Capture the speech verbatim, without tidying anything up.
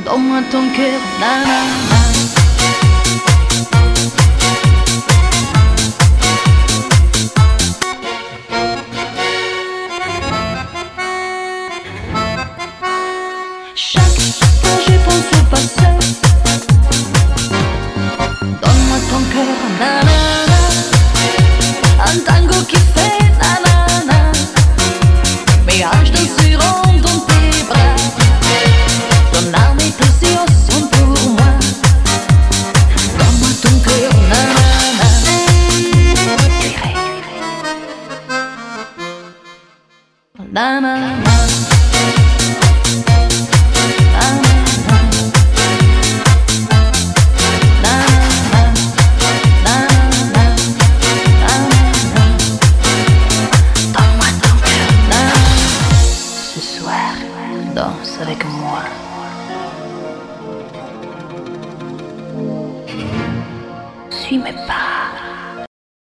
Donne-moi ton cœur, nanana. Chaque fois je pense au passé. Donne-moi ton cœur, nanana. Un tango qui fait nanana. Mes hanches danseront dans tes bras. Ton âme et tes yeux sont pour moi. Donne-moi ton cœur, nanana. J'irai. Nanana. Danse avec moi. Suis mes pas.